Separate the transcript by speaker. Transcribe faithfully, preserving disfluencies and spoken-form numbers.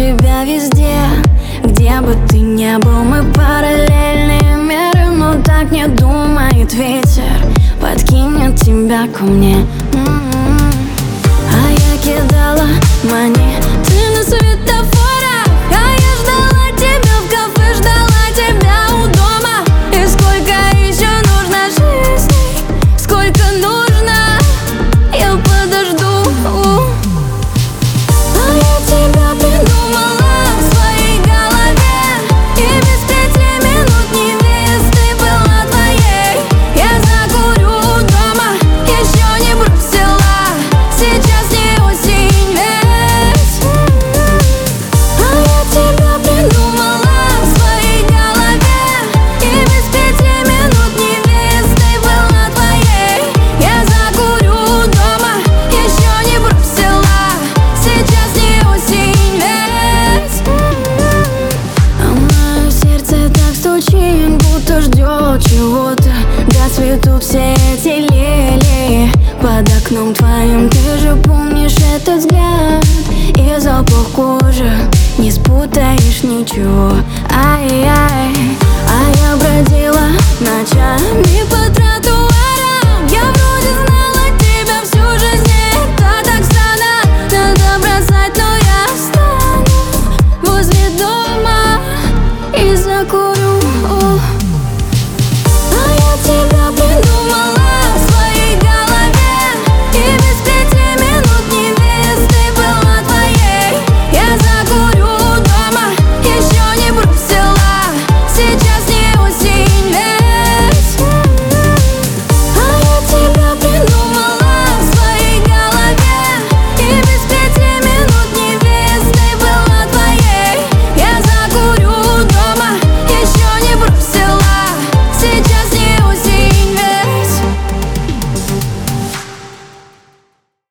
Speaker 1: тебя везде, где бы ты ни был. Мы параллельные миры, но так не думает ветер. Подкинет тебя ко мне. М-м-м. А я кидала монеты на светофорах, а я ждала тебя в кафе, ждала тебя у дома. И сколько еще нужно жизней, сколько нужно, я подожду. А я тебя придумала в своей голове, и без пяти минут невесты была твоей. Я закурю дома, еще не бросила, сейчас не осень ведь. А я тебя придумала в своей голове, и без пяти минут невесты была твоей. Я закурю дома, еще не бросила, сейчас не осень ведь. А мое сердце так стучит, будто ждет чего-то. Доцветут все эти лилии под окном твоим. Ты же помнишь этот взгляд и запах кожи, не спутаешь ничего. Ай-яй.